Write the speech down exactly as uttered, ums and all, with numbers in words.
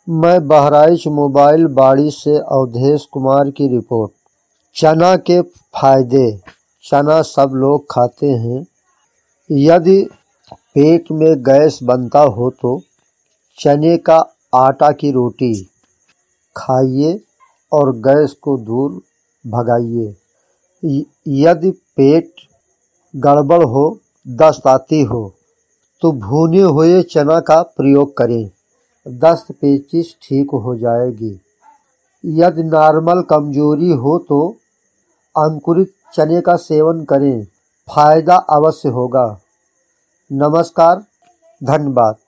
मैं बहराइच मोबाइल बाड़ी से अवधेश कुमार की रिपोर्ट। चना के फायदे। चना सब लोग खाते हैं। यदि पेट में गैस बनता हो तो चने का आटा की रोटी खाइए और गैस को दूर भगाइए। यदि पेट गड़बड़ हो, दस्त आती हो तो भुने हुए चना का प्रयोग करें, दस्त पेचिश ठीक हो जाएगी। यदि नॉर्मल कमजोरी हो तो अंकुरित चने का सेवन करें, फायदा अवश्य होगा। नमस्कार, धन्यवाद।